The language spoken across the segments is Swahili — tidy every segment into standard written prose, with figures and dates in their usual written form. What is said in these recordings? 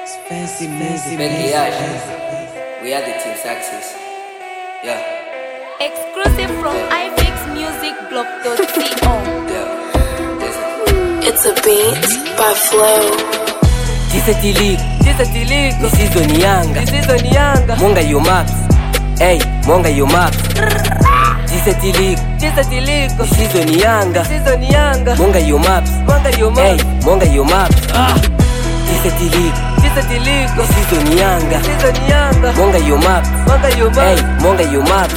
Fancy music. We are the Team Success. Yeah. Exclusive from ifixmusicblog.co. Yeah. It's a beat by Flow. Tisatiliko. This is Onyanga. Monga yo maps. Hey, Monga yo maps. Tisatiliko. This is Onyanga. Monga yo maps. Hey, Monga yo maps. Tisatiliko. This is Onyanga. Monga yo maps. Hey, Monga yo maps.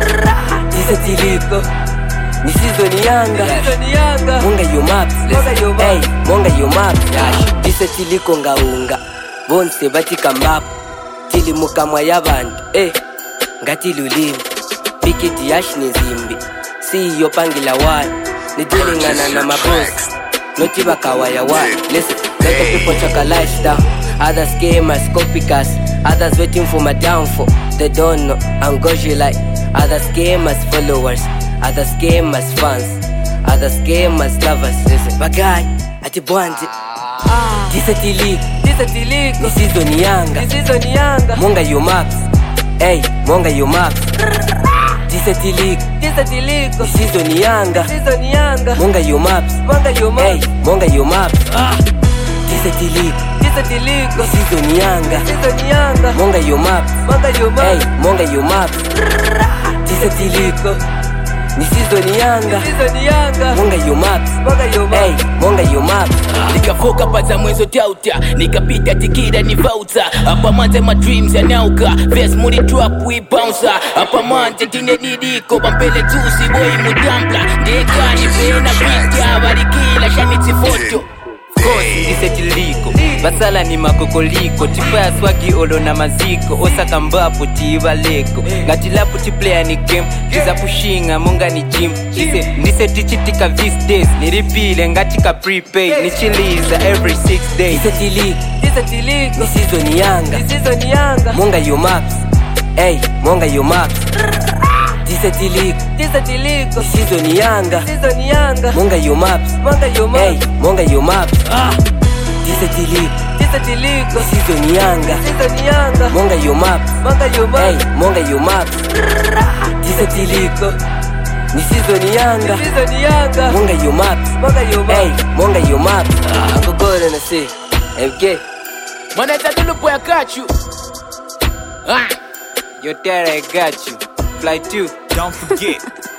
Tisatiliko. This is Onyanga. Monga yo maps. Hey, Monga yo maps. Tisatiliko ngaunga. Bonse batika map. Tili mukamwa yabantu. Ngati lulimi. Pikiti yash nizimbi. Si yo pangila wani. Nidilingana na maboss. Noti bakawaya wani. Listen, let the people check a lifestyle. Others gamers, copycats. Others waiting for my downfall. They don't know, I'm goji like. Others gamers, followers. Others gamers, fans. Others gamers, lovers. Listen, bagay, ati bwanzi. Tisatiliko. This is Onyanga. Monga yo maps. Hey, Monga yo maps. Tisatiliko. This is Onyanga. Monga yo maps. Hey, Monga yo maps. Tisatiliko. This is Onyanga. Monga yo maps. Hey, Monga yo maps. Tisatiliko. This is Onyanga. Monga yo maps. Hey, Monga yo maps. Nikafoka pata mwezo tauta. Nikapita tikida ni voucher. Hapa mante my dreams yanauka. Verse money drop we bouncer. Hapa mante tine nidiko. Bampele tusi boy mudampla. Ndeka ni pena pita. Barikila shaniti photo. Tisatiliko. Basala ni makokoliko. Tipa ya swagi olo na maziko. Osaka mbapo tiivaleko. Ngatilapo tiplaya ni game. Kiza pushinga munga ni gym. Nise tichitika these days. Niripile ngatika prepaid. Nichiliza every 6 days. Tisatiliko. This is Onyanga. Monga yo maps. Hey, Monga yo maps. Tisatiliko. This is Onyanga. Monga yo maps. Hey, Monga yo maps. Tisatiliko. This is Onyanga. Monga yo maps. Hey, Monga yo maps. Tisatiliko. This is Onyanga. Monga yo maps. Hey, Monga yo maps. I'm going to say, MK. Mana tadulupo ya kachu. Yo, there I got you. Fly 2. Don't forget.